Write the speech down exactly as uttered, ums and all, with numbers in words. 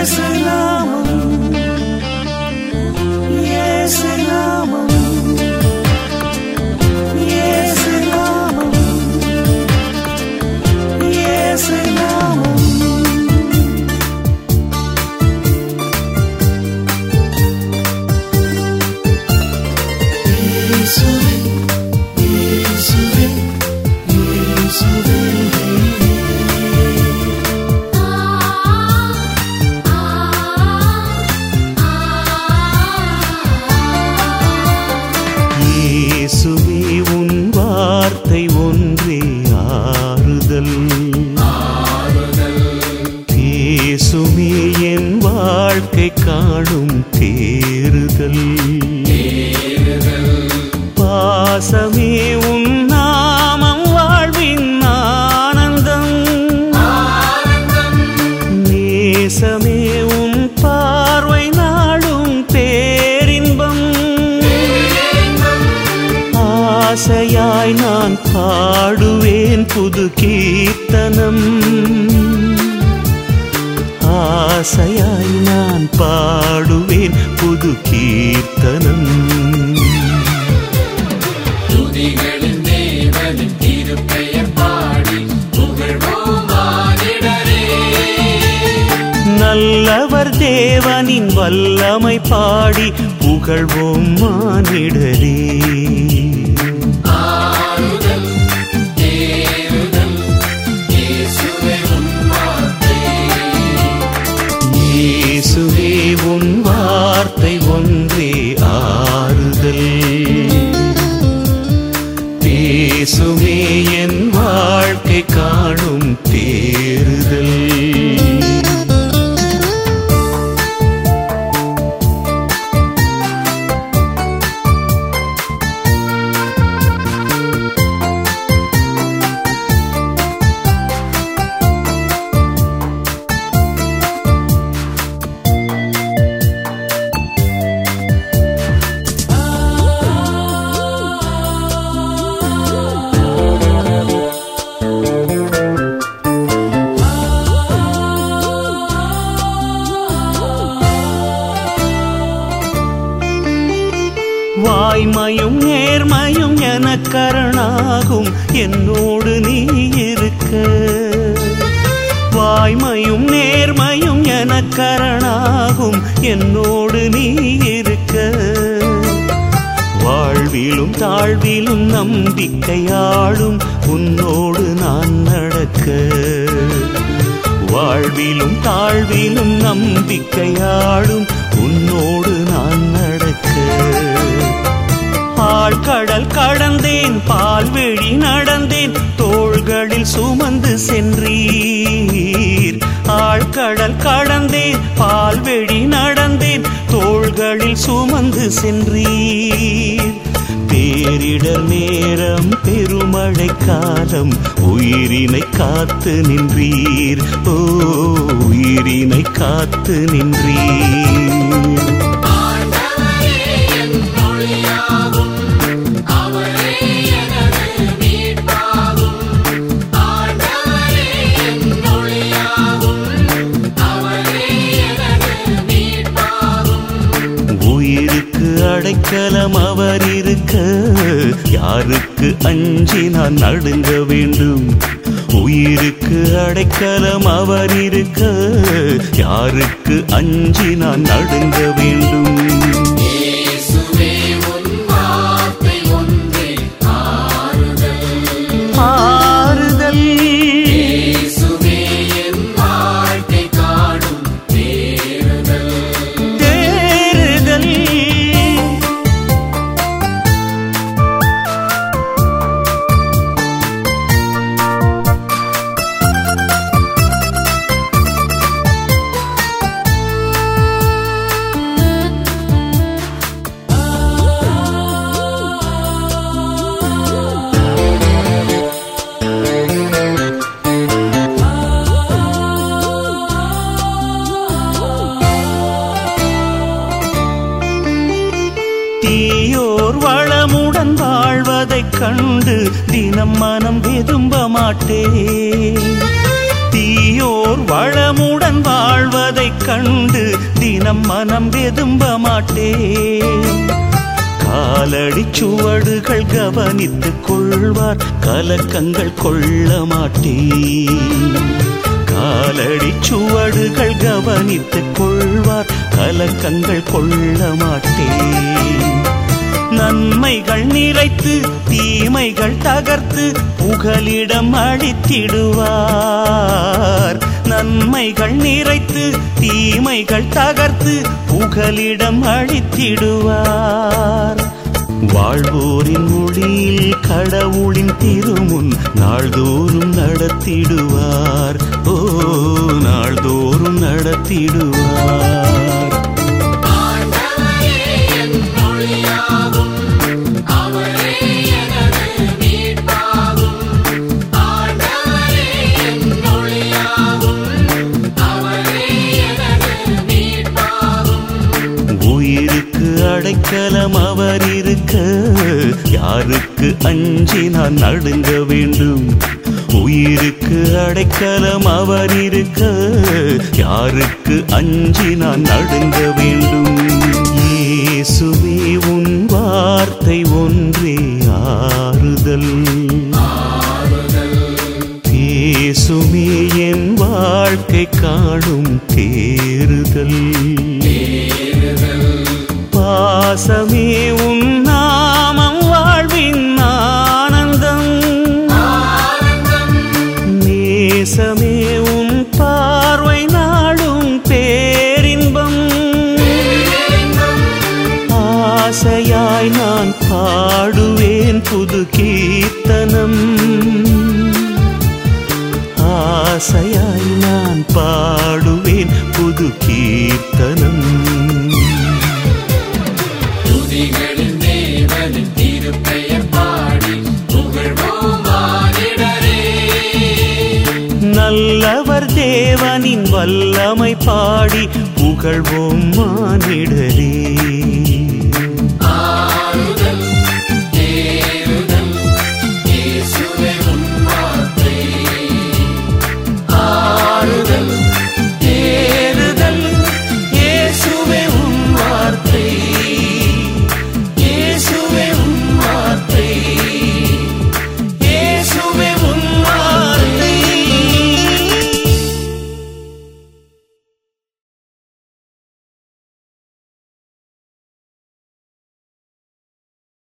நல்லவர் தேவனின் வல்லமை பாடி புகழ்வோம் மானிடரே. இயேசுவே உன் வார்த்தை ஒன்றே ஆறுதல், பேசுமே என் வாழ்க்கை காணும் தேறுதல். வாய்மையும் நேர்மையும் எனக்கரணாகும் என்னோடு நீ இருக்க. வாய்மையும் நேர்மையும் எனக்கரணாகும் என்னோடு நீ இருக்க. வாழ்விலும் தாழ்விலும் நம்பிக்கையாடும் உன்னோடு நான் நடக்க. வாழ்விலும் தாழ்விலும் நம்பிக்கையாடும் உன்னோடு நான் நடக்க. ஆழ்கடல் கடந்தேன், பால்வெளி நடந்தேன், தோள்களில் சுமந்து சென்றீர். ஆழ்கடல் கடந்தேன், பால்வெளி நடந்தேன், தோள்களில் சுமந்து சென்றீர். பேரிடர் நேரம் பெருமழை காலம் உயிரினை காத்து நின்றீர். ஓ உயிரினை காத்து நின்றீர். அடைக்கலம் அவர் இருக்க, யாருக்கு அஞ்சி நான் நடுங்க வேண்டும்? உயிருக்கு அடைக்கலம் அவர் இருக்க, யாருக்கு அஞ்சி நான் நடுங்க வேண்டும்? ஆறுதல் தீயோர் வளமுடன் வாழ்வதைக் கண்டு தினம் மனம் வெதும்ப மாட்டேன். தீயோர் வளமுடன் வாழ்வதைக் கண்டு மனம் வெதும்ப மாட்டேன். காலடி சுவடுகள் கவனித்துக் கொள்வார், கலக்கங்கள் கொள்ள மாட்டேன். காலடி சுவடுகள் கவனித்துக் கொள்வார், கலக்கங்கள் கொள்ள மாட்டேன். நன்மைகள் நிறைத்து தீமைகள் தகர்த்து புகலிடம் அளித்திடுவார். நன்மைகள் நிறைத்து தீமைகள் தகர்த்து புகலிடம் அளித்திடுவார். வாழ்வோரின் மொழியில் கடவுளின் திருமுன் நாள்தோறும் நடத்திடுவார். ஓ, நாள்தோறும் நடத்திடுவார். அடைக்கலம் அவர் இருக்க, யாருக்கு அஞ்சி நான் நடுங்க வேண்டும்? உயிருக்கு அடைக்கலம் அவர் இருக்க, யாருக்கு அஞ்சி நான் நடுங்க வேண்டும்? இயேசுவே உன் வார்த்தை ஒன்றே ஆறுதல், பேசுமே என் வாழ்க்கை காணும் தேறுதல். பாசமே உன் நாமம் வாழ்வின் ஆனந்தம், நேசமே உன் பார்வை நாடும் பேரின்பம். ஆசையாய் நான் பாடுவேன் புது கீர்த்தனம், ஆசையாய் நான் பாடுவேன் புது கீர்த்தனம். நல்லவர் தேவனின் வல்லமை பாடி புகழ்வோம் மானிடரே.